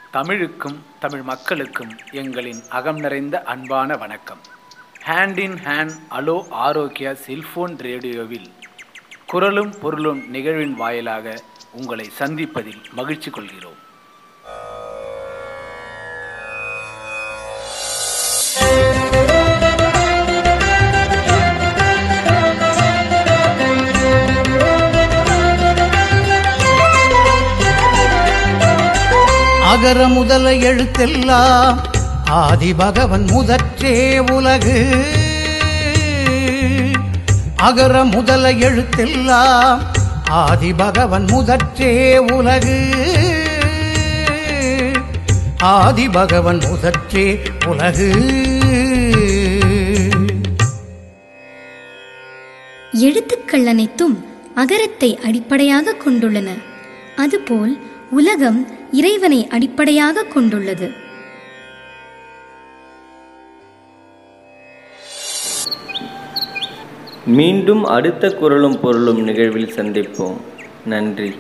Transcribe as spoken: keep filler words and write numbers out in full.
தமிழுக்கும் தமிழ் மக்களுக்கும் எங்களின் அகம் நிறைந்த அன்பான வணக்கம். ஹேண்ட் இன் ஹேண்ட் அலோ ஆரோக்கியா செல்போன் ரேடியோவில் குரலும் பொருளும் நிகழ்வின் வாயிலாக உங்களை சந்திப்பதில் மகிழ்ச்சி கொள்கிறோம். அகர முதல எழுத்தெல்லாம் ஆதி பகவன் முதற்றே உலகு. அகர முதல எழுத்தெல்லாம் ஆதி பகவன் முதற்றே உலகு. ஆதி பகவன் முதற்றே உலகு. எழுத்துக்கள் அனைத்தும் அகரத்தை அடிப்படையாக கொண்டுள்ளன. அதுபோல் உலகம் இறைவனை அடிப்படையாக கொண்டுள்ளது. மீண்டும் அடுத்த குரலும் பொருளும் நிகழ்வில் சந்திப்போம். நன்றி.